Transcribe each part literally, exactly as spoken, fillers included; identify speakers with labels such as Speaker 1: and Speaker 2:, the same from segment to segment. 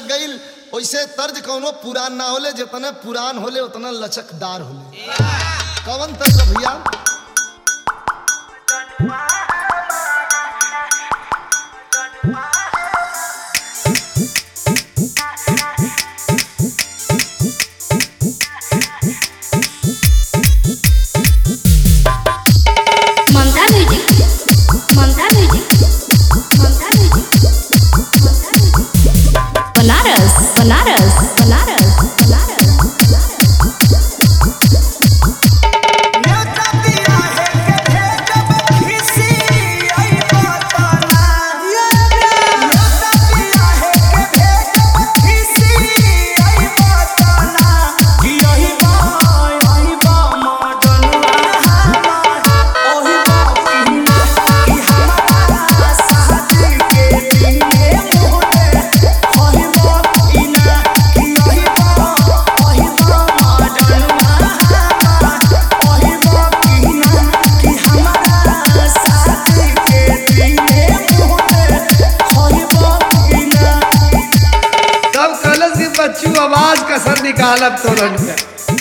Speaker 1: लग गई। वैसे तर्ज कौनो पुरान ना होले, जितने पुरान होले उतना लचकदार होले। कौन तर्ज भैया?
Speaker 2: बनारस बनारस बनारस बनारस
Speaker 3: बच्चू आवाज कसर निकालब तोरन में।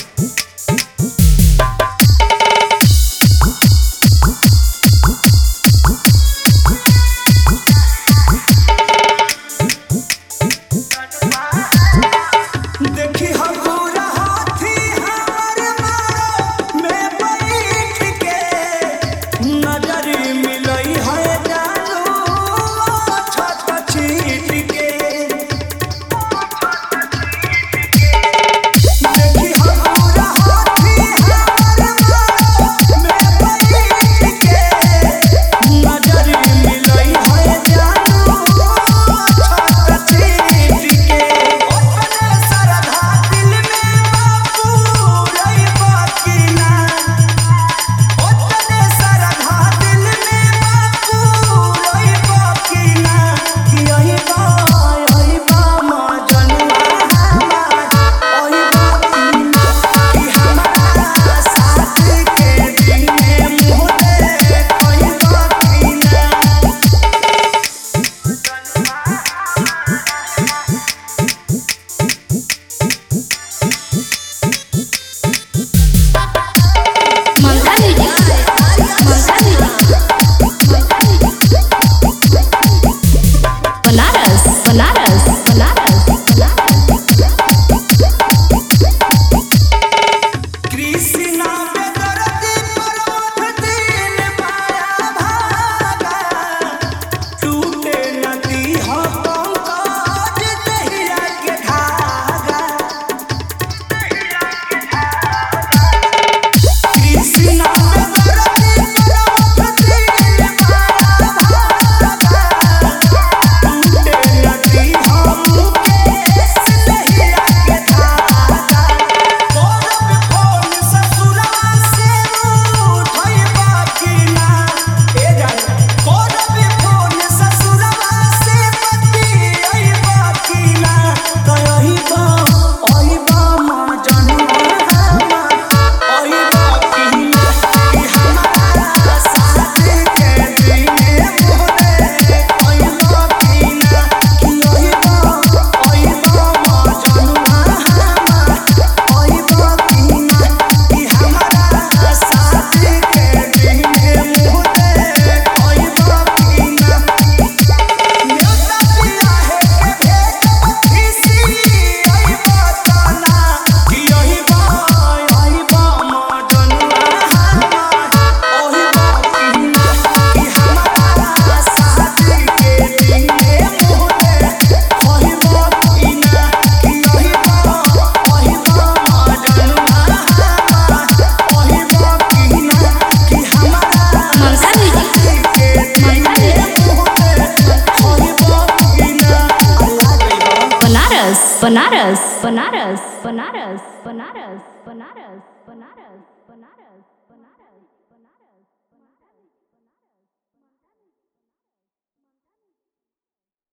Speaker 3: बनारस बनारस बनारस
Speaker 4: कृष्णा पे दर्दी पर्वत दिल पाया भागा, टूटे नदी हो पंकज दहिया के धागा। कृष्णा पे दर्दी पर्वत दिल पाया भागा, टूटे नदी हो मुकेश दहिया के धागा।
Speaker 2: बनारस बनारस बनारस बनारस बनारस बनारस।